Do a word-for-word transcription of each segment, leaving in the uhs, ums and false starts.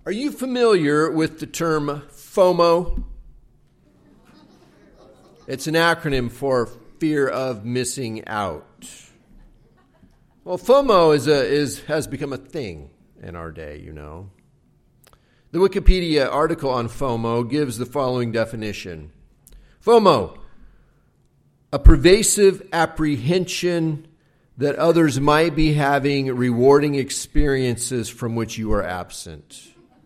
Are you familiar with the term FOMO? It's an acronym for fear of missing out. Well, FOMO is a, is has become a thing in our day, you know. The Wikipedia article on FOMO gives the following definition. FOMO, a pervasive apprehension that others might be having rewarding experiences from which you are absent.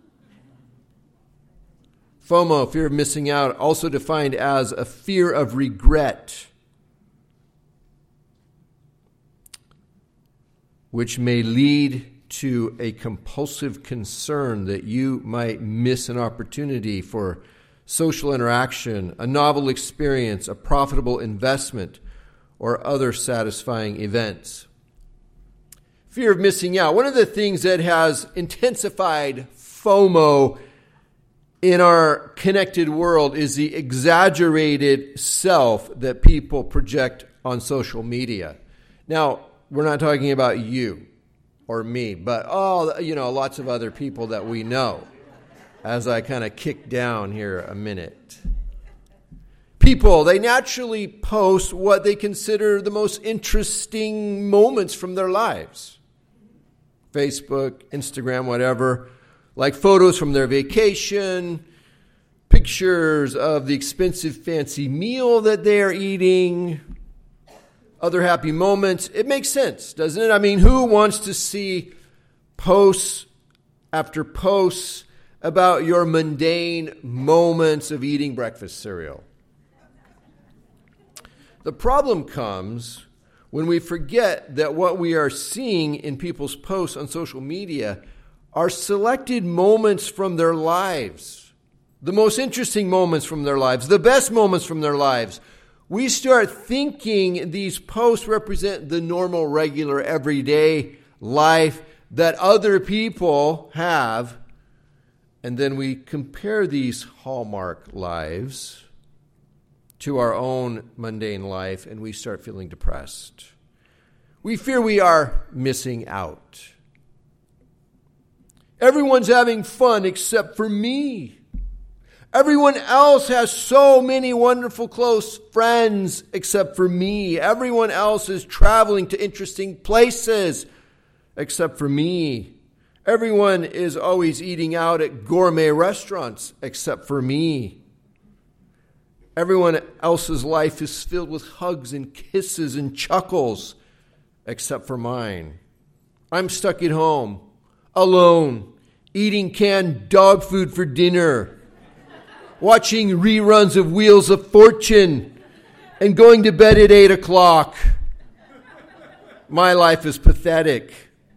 FOMO, fear of missing out, also defined as a fear of regret, which may lead to a compulsive concern that you might miss an opportunity for social interaction, a novel experience, a profitable investment, or other satisfying events. Fear of missing out. One of the things that has intensified FOMO in our connected world is the exaggerated self that people project on social media. Now, we're not talking about you or me, but all, you know, lots of other people that we know, as I kind of kick down here a minute. People, they naturally post what they consider the most interesting moments from their lives. Facebook, Instagram, whatever, like photos from their vacation, pictures of the expensive fancy meal that they're eating, other happy moments. It makes sense, doesn't it? I mean, who wants to see posts after posts about your mundane moments of eating breakfast cereal? The problem comes when we forget that what we are seeing in people's posts on social media are selected moments from their lives, the most interesting moments from their lives, the best moments from their lives. We start thinking these posts represent the normal, regular, everyday life that other people have. And then we compare these hallmark lives to our own mundane life, and we start feeling depressed. We fear we are missing out. Everyone's having fun except for me. Everyone else has so many wonderful close friends except for me. Everyone else is traveling to interesting places except for me. Everyone is always eating out at gourmet restaurants except for me. Everyone else's life is filled with hugs and kisses and chuckles except for mine. I'm stuck at home, alone, eating canned dog food for dinner, watching reruns of Wheels of Fortune, and going to bed at eight o'clock. My life is pathetic.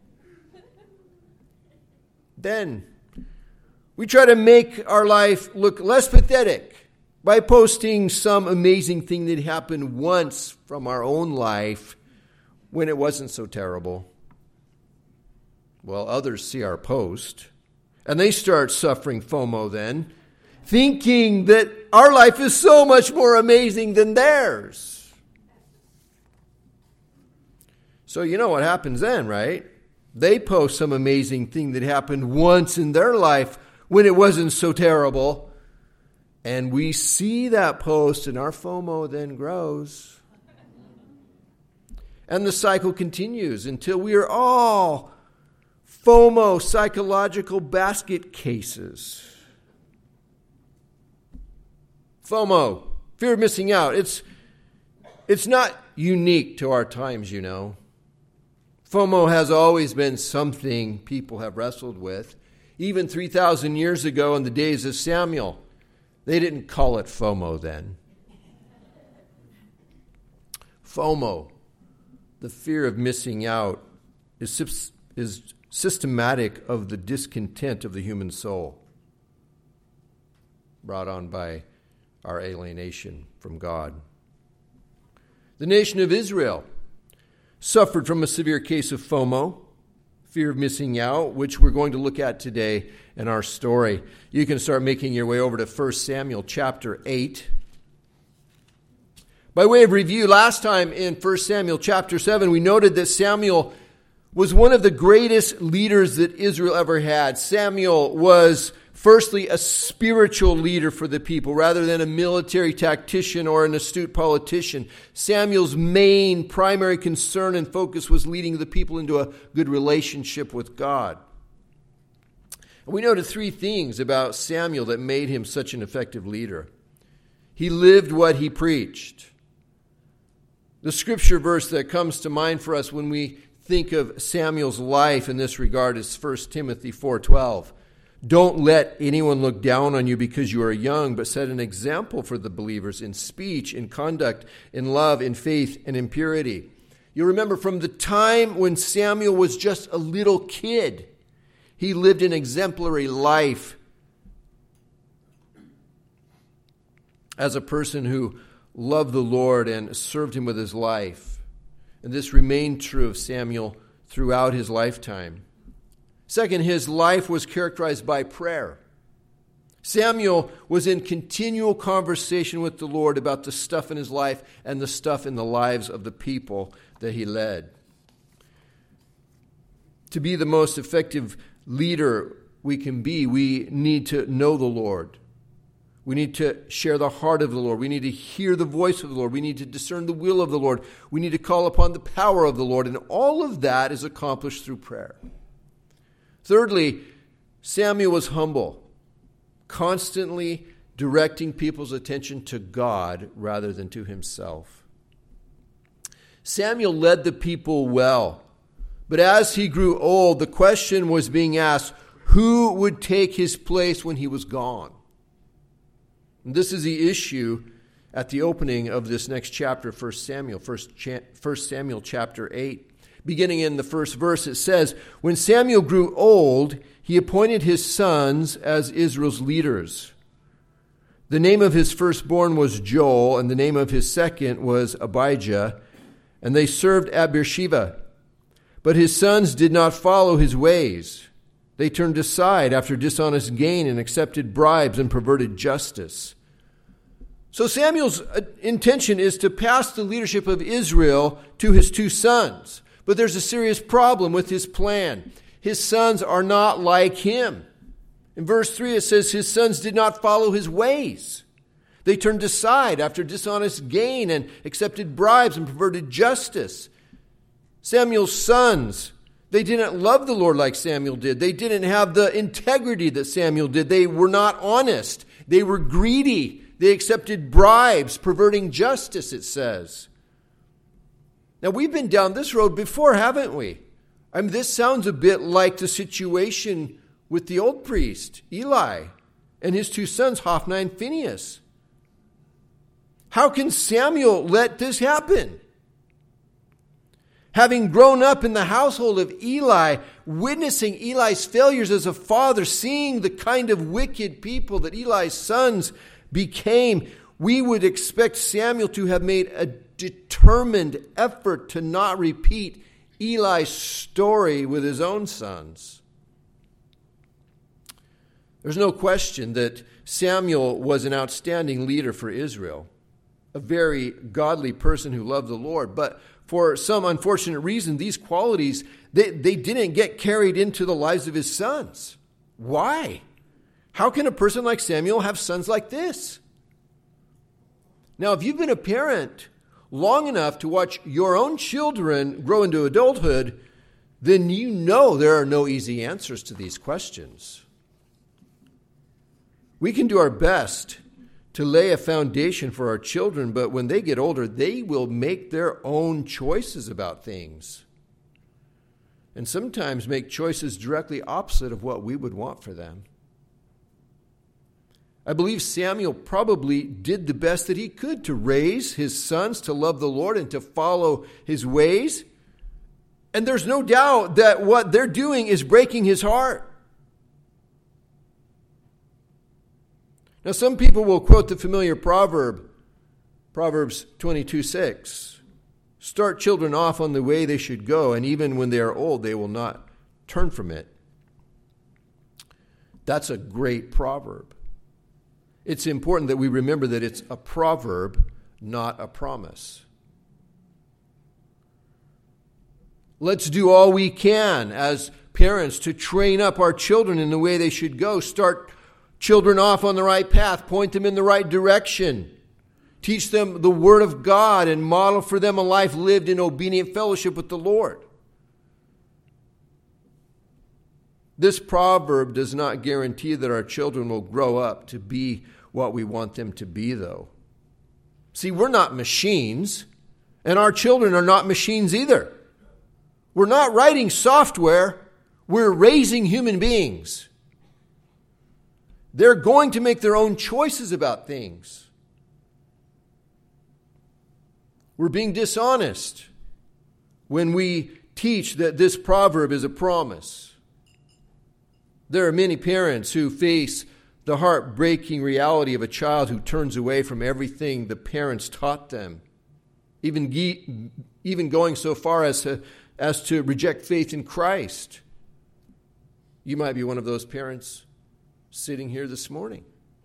Then we try to make our life look less pathetic by posting some amazing thing that happened once from our own life when it wasn't so terrible. Well, others see our post, and they start suffering FOMO then, thinking that our life is so much more amazing than theirs. So you know what happens then, right? They post some amazing thing that happened once in their life when it wasn't so terrible. And we see that post, and our FOMO then grows. And the cycle continues until we are all FOMO psychological basket cases. FOMO, fear of missing out. It's, it's not unique to our times, you know. FOMO has always been something people have wrestled with. Even three thousand years ago in the days of Samuel, they didn't call it FOMO then. FOMO, the fear of missing out, is, is systematic of the discontent of the human soul brought on by our alienation from God. The nation of Israel suffered from a severe case of FOMO, fear of missing out, which we're going to look at today in our story. You can start making your way over to First Samuel chapter eight. By way of review, last time in First Samuel chapter seven, we noted that Samuel was one of the greatest leaders that Israel ever had. Samuel was firstly a spiritual leader for the people rather than a military tactician or an astute politician. Samuel's main primary concern and focus was leading the people into a good relationship with God. We noted three things about Samuel that made him such an effective leader. He lived what he preached. The scripture verse that comes to mind for us when we think of Samuel's life in this regard is First Timothy four twelve. Don't let anyone look down on you because you are young, but set an example for the believers in speech, in conduct, in love, in faith, and in purity. You remember from the time when Samuel was just a little kid, he lived an exemplary life as a person who loved the Lord and served him with his life. And this remained true of Samuel throughout his lifetime. Second, his life was characterized by prayer. Samuel was in continual conversation with the Lord about the stuff in his life and the stuff in the lives of the people that he led. To be the most effective leader we can be, we need to know the Lord. We need to share the heart of the Lord. We need to hear the voice of the Lord. We need to discern the will of the Lord. We need to call upon the power of the Lord. And all of that is accomplished through prayer. Thirdly, Samuel was humble, constantly directing people's attention to God rather than to himself. Samuel led the people well, but as he grew old, the question was being asked, who would take his place when he was gone? And this is the issue at the opening of this next chapter, First Samuel, First Samuel chapter eight. Beginning in the first verse, it says, when Samuel grew old, he appointed his sons as Israel's leaders. The name of his firstborn was Joel, and the name of his second was Abijah, and they served at Beersheba. But his sons did not follow his ways. They turned aside after dishonest gain and accepted bribes and perverted justice. So Samuel's intention is to pass the leadership of Israel to his two sons. But there's a serious problem with his plan. His sons are not like him. In verse three, it says, his sons did not follow his ways. They turned aside after dishonest gain and accepted bribes and perverted justice. Samuel's sons, they didn't love the Lord like Samuel did. They didn't have the integrity that Samuel did. They were not honest. They were greedy. They accepted bribes, perverting justice, it says. Now, we've been down this road before, haven't we? I mean, this sounds a bit like the situation with the old priest, Eli, and his two sons, Hophni and Phinehas. How can Samuel let this happen? Having grown up in the household of Eli, witnessing Eli's failures as a father, seeing the kind of wicked people that Eli's sons became, we would expect Samuel to have made a determined effort to not repeat Eli's story with his own sons. There's no question that Samuel was an outstanding leader for Israel, a very godly person who loved the Lord. But for some unfortunate reason, these qualities, they, they didn't get carried into the lives of his sons. Why? How can a person like Samuel have sons like this? Now, if you've been a parent long enough to watch your own children grow into adulthood, then you know there are no easy answers to these questions. We can do our best to lay a foundation for our children, but when they get older, they will make their own choices about things. And sometimes make choices directly opposite of what we would want for them. I believe Samuel probably did the best that he could to raise his sons to love the Lord and to follow his ways. And there's no doubt that what they're doing is breaking his heart. Now, some people will quote the familiar proverb, Proverbs twenty-two six. Start children off on the way they should go, and even when they are old, they will not turn from it. That's a great proverb. It's important that we remember that it's a proverb, not a promise. Let's do all we can as parents to train up our children in the way they should go. Start children off on the right path. Point them in the right direction. Teach them the Word of God and model for them a life lived in obedient fellowship with the Lord. This proverb does not guarantee that our children will grow up to be what we want them to be, though. See, we're not machines, and our children are not machines either. We're not writing software. We're raising human beings. They're going to make their own choices about things. We're being dishonest when we teach that this proverb is a promise. There are many parents who face the heartbreaking reality of a child who turns away from everything the parents taught them, even, ge- even going so far as to, as to reject faith in Christ. You might be one of those parents sitting here this morning.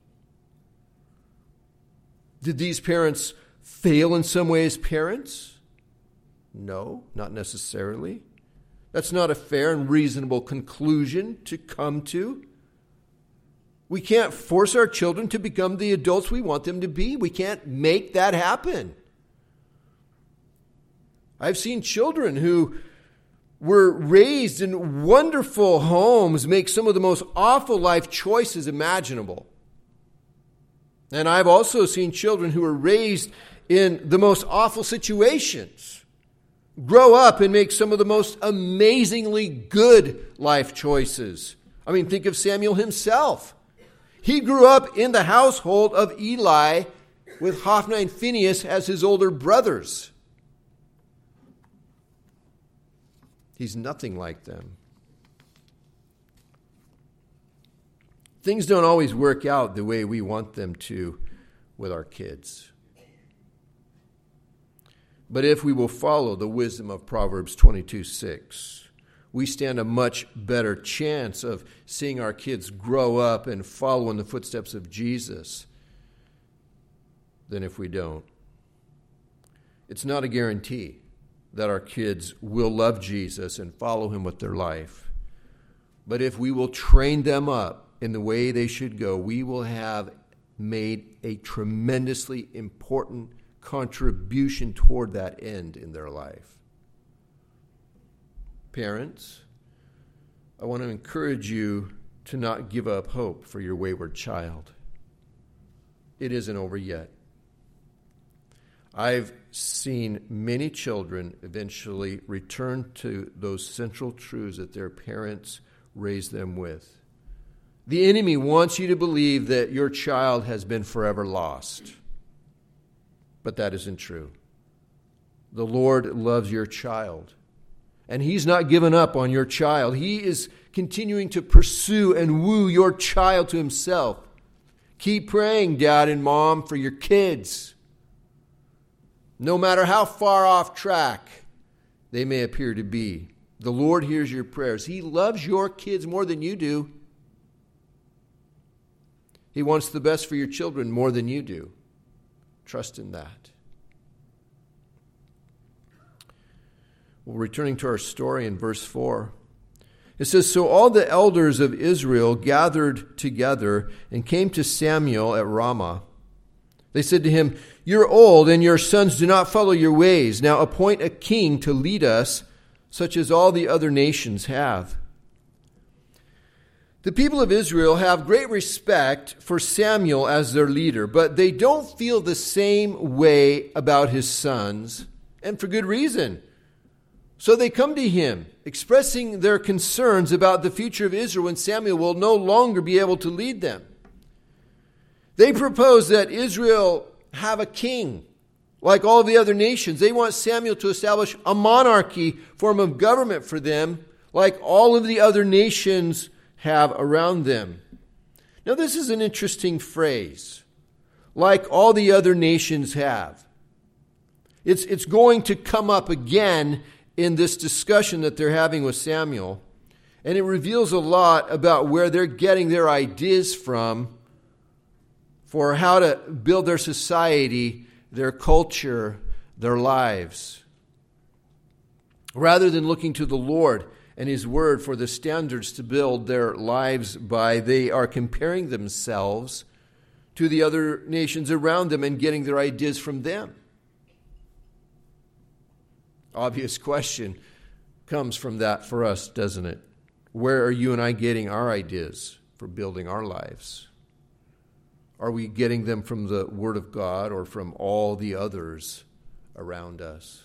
Did these parents fail in some way as parents? No, not necessarily. That's not a fair and reasonable conclusion to come to. We can't force our children to become the adults we want them to be. We can't make that happen. I've seen children who were raised in wonderful homes make some of the most awful life choices imaginable. And I've also seen children who were raised in the most awful situations grow up and make some of the most amazingly good life choices. I mean, think of Samuel himself. He grew up in the household of Eli with Hophni and Phinehas as his older brothers. He's nothing like them. Things don't always work out the way we want them to with our kids. But if we will follow the wisdom of Proverbs twenty-two six, we stand a much better chance of seeing our kids grow up and follow in the footsteps of Jesus than if we don't. It's not a guarantee that our kids will love Jesus and follow him with their life. But if we will train them up in the way they should go, we will have made a tremendously important contribution toward that end in their life. Parents, I want to encourage you to not give up hope for your wayward child. It isn't over yet. I've seen many children eventually return to those central truths that their parents raised them with. The enemy wants you to believe that your child has been forever lost. But that isn't true. The Lord loves your child. And he's not given up on your child. He is continuing to pursue and woo your child to himself. Keep praying, Dad and Mom, for your kids. No matter how far off track they may appear to be, the Lord hears your prayers. He loves your kids more than you do. He wants the best for your children more than you do. Trust in that. Well, returning to our story in verse four, it says, So all the elders of Israel gathered together and came to Samuel at Ramah. They said to him, You're old, and your sons do not follow your ways. Now appoint a king to lead us, such as all the other nations have. The people of Israel have great respect for Samuel as their leader, but they don't feel the same way about his sons, and for good reason. So they come to him, expressing their concerns about the future of Israel when Samuel will no longer be able to lead them. They propose that Israel have a king, like all the other nations. They want Samuel to establish a monarchy form of government for them, like all of the other nations have around them. Now, this is an interesting phrase, like all the other nations have. It's, it's going to come up again in this discussion that they're having with Samuel, and it reveals a lot about where they're getting their ideas from for how to build their society, their culture, their lives. Rather than looking to the Lord and His Word for the standards to build their lives by, they are comparing themselves to the other nations around them and getting their ideas from them. Obvious question comes from that for us, doesn't it? Where are you and I getting our ideas for building our lives? Are we getting them from the Word of God or from all the others around us?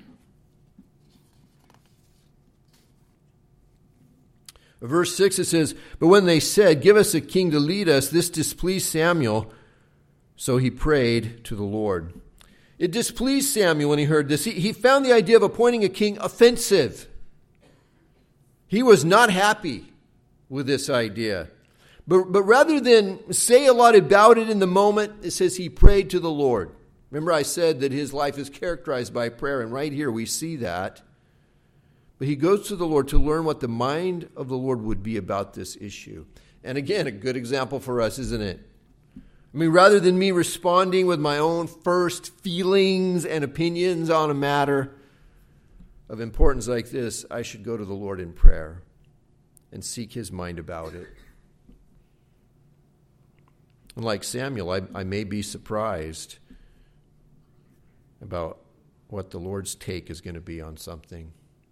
Verse six, it says, "But when they said, 'Give us a king to lead us,' this displeased Samuel, so he prayed to the Lord." It displeased Samuel when he heard this. He, he found the idea of appointing a king offensive. He was not happy with this idea. But, but rather than say a lot about it in the moment, it says he prayed to the Lord. Remember I said that his life is characterized by prayer, and right here we see that. But he goes to the Lord to learn what the mind of the Lord would be about this issue. And again, a good example for us, isn't it? I mean, rather than me responding with my own first feelings and opinions on a matter of importance like this, I should go to the Lord in prayer and seek His mind about it. And like Samuel, I, I may be surprised about what the Lord's take is going to be on something.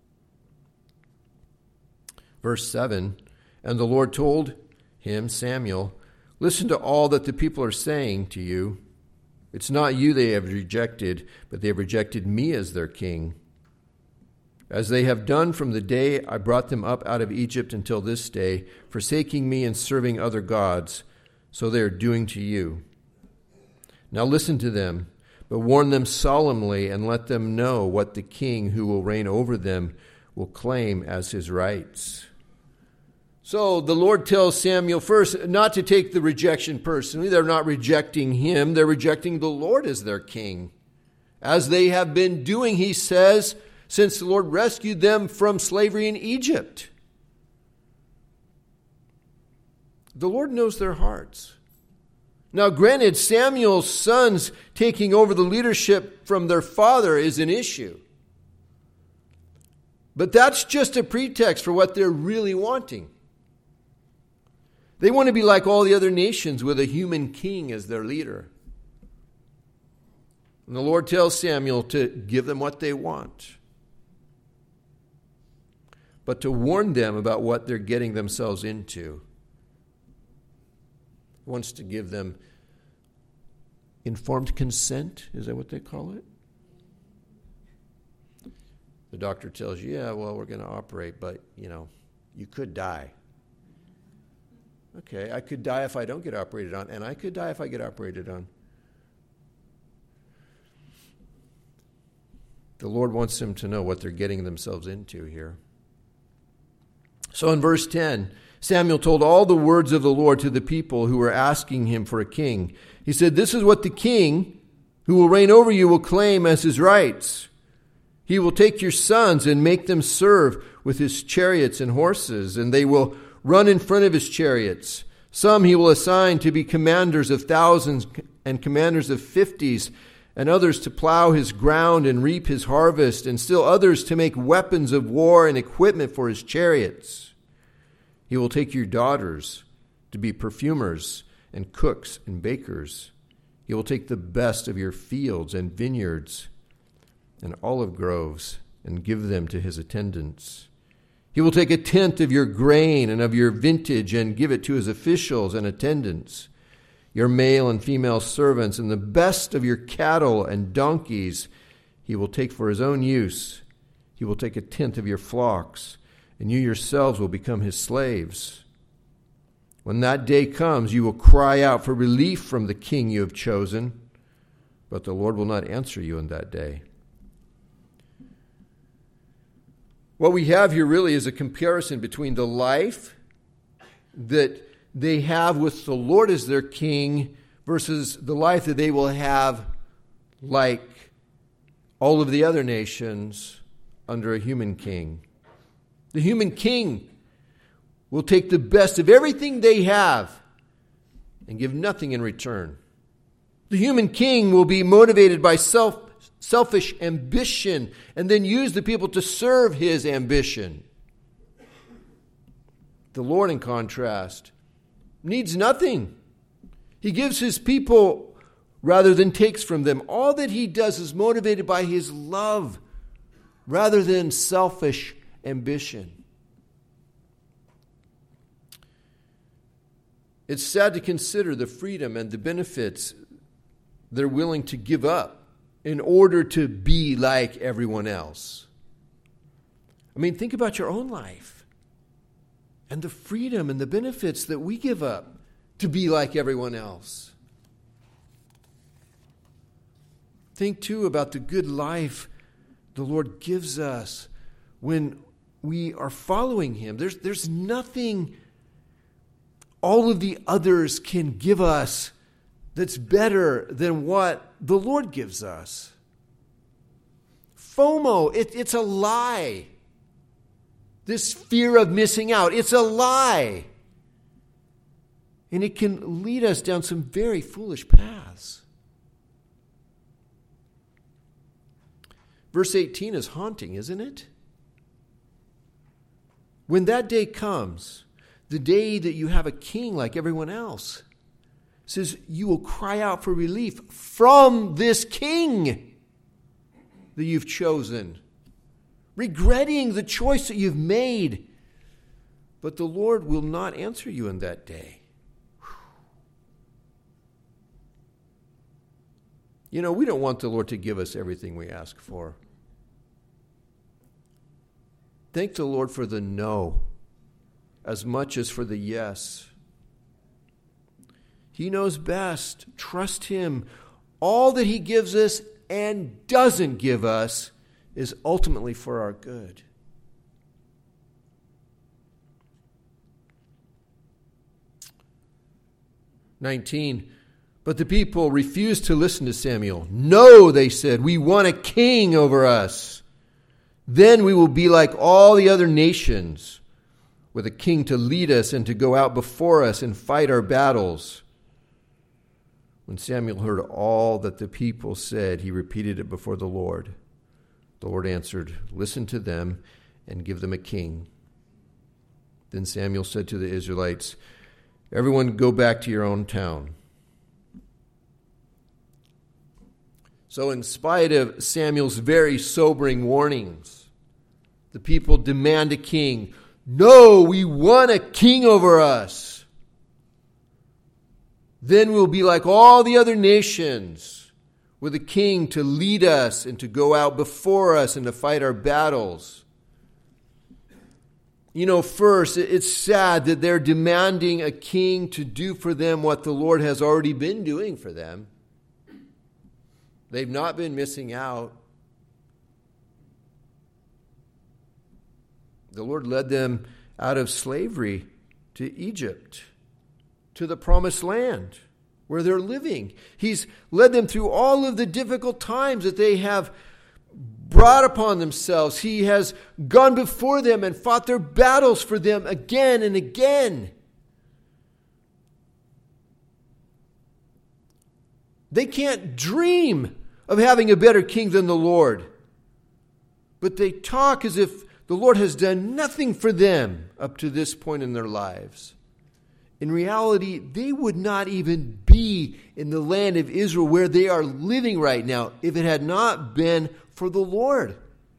Verse seven, "And the Lord told him," Samuel, "Listen to all that the people are saying to you. It's not you they have rejected, but they have rejected me as their king. As they have done from the day I brought them up out of Egypt until this day, forsaking me and serving other gods, so they are doing to you. Now listen to them, but warn them solemnly and let them know what the king who will reign over them will claim as his rights." So the Lord tells Samuel first not to take the rejection personally. They're not rejecting him. They're rejecting the Lord as their king. As they have been doing, he says, since the Lord rescued them from slavery in Egypt. The Lord knows their hearts. Now, granted, Samuel's sons taking over the leadership from their father is an issue. But that's just a pretext for what they're really wanting. They want to be like all the other nations with a human king as their leader. And the Lord tells Samuel to give them what they want, but to warn them about what they're getting themselves into. He wants to give them informed consent. Is that what they call it? The doctor tells you, yeah, well, we're going to operate, but, you know, you could die. Okay, I could die if I don't get operated on, and I could die if I get operated on. The Lord wants them to know what they're getting themselves into here. So in verse ten, Samuel told all the words of the Lord to the people who were asking him for a king. He said, "This is what the king who will reign over you will claim as his rights. He will take your sons and make them serve with his chariots and horses, and they will run in front of his chariots. Some he will assign to be commanders of thousands and commanders of fifties, and others to plow his ground and reap his harvest, and still others to make weapons of war and equipment for his chariots. He will take your daughters to be perfumers and cooks and bakers. He will take the best of your fields and vineyards and olive groves and give them to his attendants. He will take a tenth of your grain and of your vintage and give it to his officials and attendants, your male and female servants, and the best of your cattle and donkeys he will take for his own use. He will take a tenth of your flocks, and you yourselves will become his slaves. When that day comes, you will cry out for relief from the king you have chosen, but the Lord will not answer you in that day." What we have here really is a comparison between the life that they have with the Lord as their king versus the life that they will have like all of the other nations under a human king. The human king will take the best of everything they have and give nothing in return. The human king will be motivated by self, selfish ambition, and then use the people to serve his ambition. The Lord, in contrast, needs nothing. He gives his people rather than takes from them. All that he does is motivated by his love rather than selfish ambition. It's sad to consider the freedom and the benefits they're willing to give up in order to be like everyone else. I mean, think about your own life and the freedom and the benefits that we give up to be like everyone else. Think, too, about the good life the Lord gives us when we are following him. There's, there's nothing all of the others can give us that's better than what the Lord gives us. FOMO, it, it's a lie. This fear of missing out, it's a lie. And it can lead us down some very foolish paths. Verse eighteen is haunting, isn't it? When that day comes, the day that you have a king like everyone else, it says you will cry out for relief from this king that you've chosen, regretting the choice that you've made. But the Lord will not answer you in that day. You know, we don't want the Lord to give us everything we ask for. Thank the Lord for the no as much as for the yes. He knows best. Trust him. All that he gives us and doesn't give us is ultimately for our good. nineteen. But the people refused to listen to Samuel. No, they said, we want a king over us. Then we will be like all the other nations, with a king to lead us and to go out before us and fight our battles. When Samuel heard all that the people said, he repeated it before the Lord. The Lord answered, listen to them and give them a king. Then Samuel said to the Israelites, everyone go back to your own town. So in spite of Samuel's very sobering warnings, the people demand a king. No, we want a king over us. Then we'll be like all the other nations, with a king to lead us and to go out before us and to fight our battles. You know, first, it's sad that they're demanding a king to do for them what the Lord has already been doing for them. They've not been missing out. The Lord led them out of slavery to Egypt, to the promised land where they're living. He's led them through all of the difficult times that they have brought upon themselves. He has gone before them and fought their battles for them again and again. They can't dream of having a better king than the Lord. But they talk as if the Lord has done nothing for them up to this point in their lives. In reality, they would not even be in the land of Israel where they are living right now if it had not been for the Lord.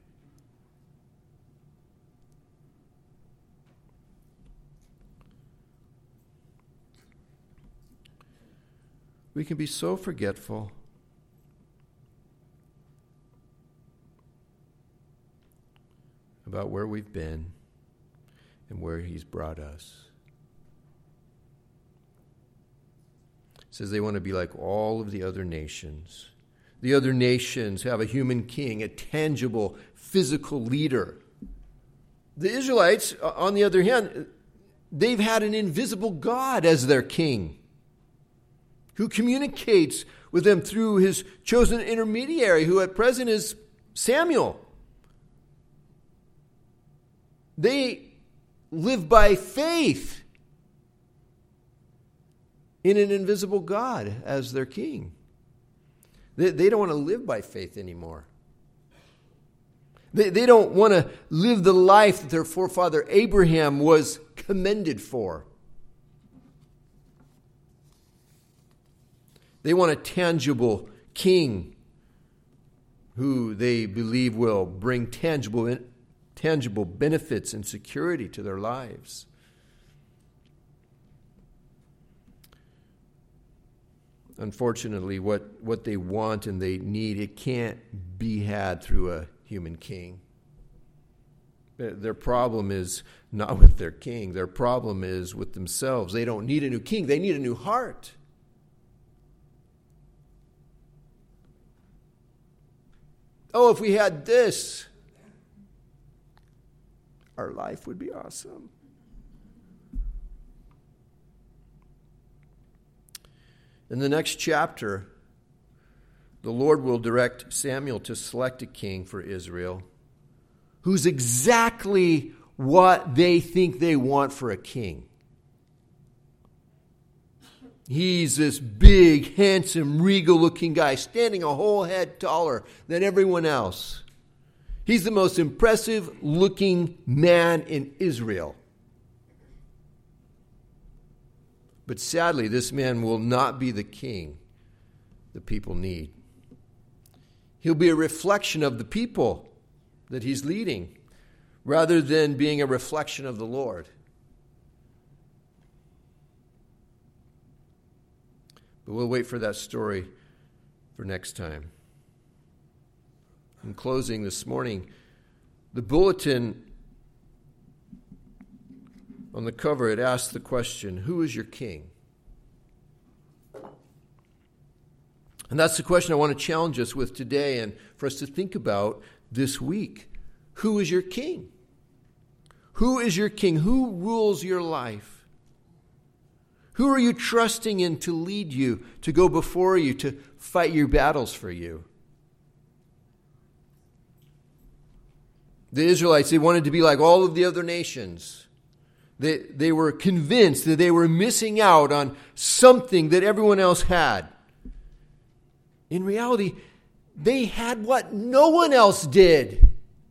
We can be so forgetful. About where we've been and where he's brought us. It says they want to be like all of the other nations. The other nations have a human king, a tangible, physical leader. The Israelites, on the other hand, they've had an invisible God as their king, who communicates with them through his chosen intermediary, who at present is Samuel. They live by faith in an invisible God as their king. They, they don't want to live by faith anymore. They, they don't want to live the life that their forefather Abraham was commended for. They want a tangible king who they believe will bring tangible, tangible benefits and security to their lives. Unfortunately, what, what they want and they need, it can't be had through a human king. Their problem is not with their king. Their problem is with themselves. They don't need a new king. They need a new heart. Oh, if we had this, our life would be awesome. In the next chapter, the Lord will direct Samuel to select a king for Israel who's exactly what they think they want for a king. He's this big, handsome, regal-looking guy, standing a whole head taller than everyone else. He's the most impressive-looking man in Israel. But sadly, this man will not be the king the people need. He'll be a reflection of the people that he's leading, rather than being a reflection of the Lord. But we'll wait for that story for next time. In closing this morning, the bulletin on the cover, it asks the question, who is your king? And that's the question I want to challenge us with today and for us to think about this week. Who is your king? Who is your king? Who rules your life? Who are you trusting in to lead you, to go before you, to fight your battles for you? The Israelites, they wanted to be like all of the other nations. They, they were convinced that they were missing out on something that everyone else had. In reality, they had what no one else did.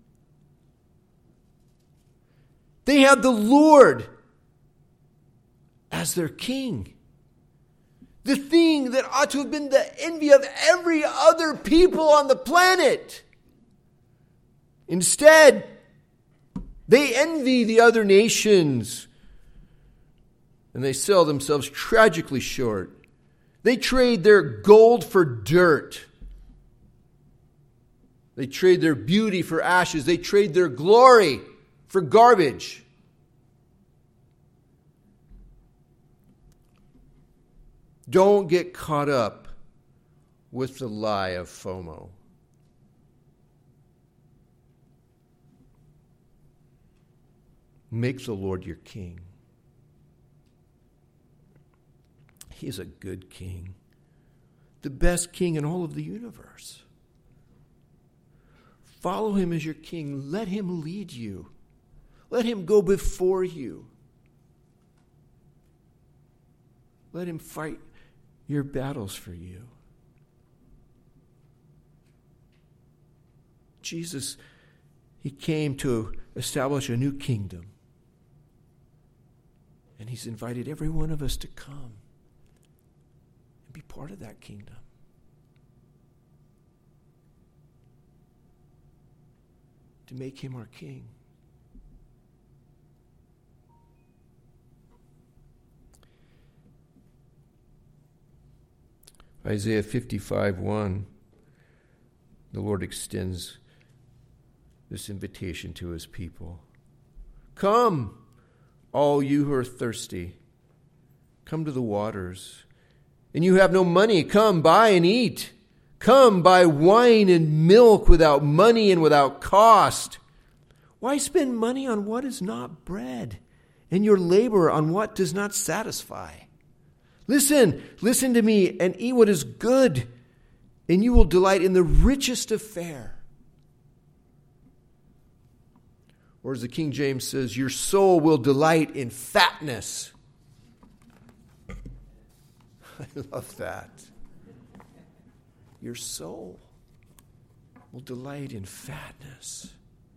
They had the Lord as their king. The thing that ought to have been the envy of every other people on the planet. Instead, they envy the other nations. And they sell themselves tragically short. They trade their gold for dirt. They trade their beauty for ashes. They trade their glory for garbage. Don't get caught up with the lie of FOMO. Make the Lord your king. He is a good king, the best king in all of the universe. Follow him as your king. Let him lead you. Let him go before you. Let him fight your battles for you. Jesus, he came to establish a new kingdom. And he's invited every one of us to come and be part of that kingdom. To make him our king. Isaiah fifty-five one, the Lord extends this invitation to his people. Come, all you who are thirsty, come to the waters. And you have no money, come, buy and eat. Come, buy wine and milk without money and without cost. Why spend money on what is not bread, and your labor on what does not satisfy? Listen, listen to me, and eat what is good, and you will delight in the richest of fare. Or as the King James says, your soul will delight in fatness. I love that. your soul will delight in fatness.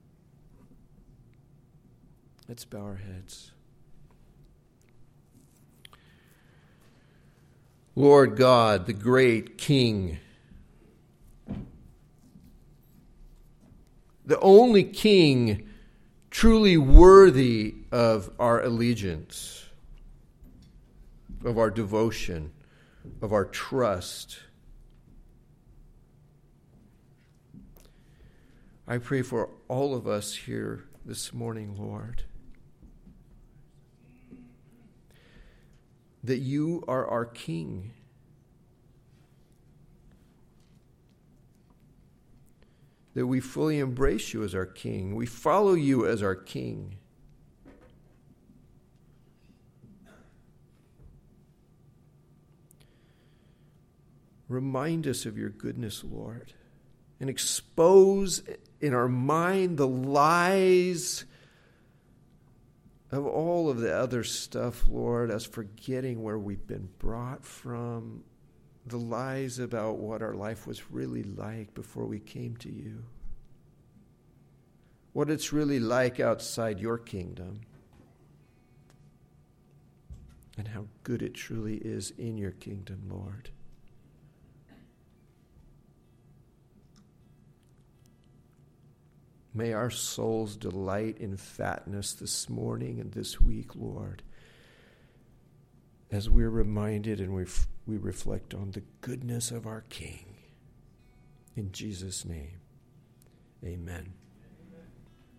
Let's bow our heads. Lord God, the great King, the only King truly worthy of our allegiance, of our devotion, of our trust. I pray for all of us here this morning, Lord, that you are our King. That we fully embrace you as our King. We follow you as our King. Remind us of your goodness, Lord, and expose in our mind the lies of all of the other stuff, Lord, us forgetting where we've been brought from, the lies about what our life was really like before we came to you, what it's really like outside your kingdom, and how good it truly is in your kingdom, Lord. May our souls delight in fatness this morning and this week, Lord, as we're reminded and we we reflect on the goodness of our King. In Jesus' name, amen.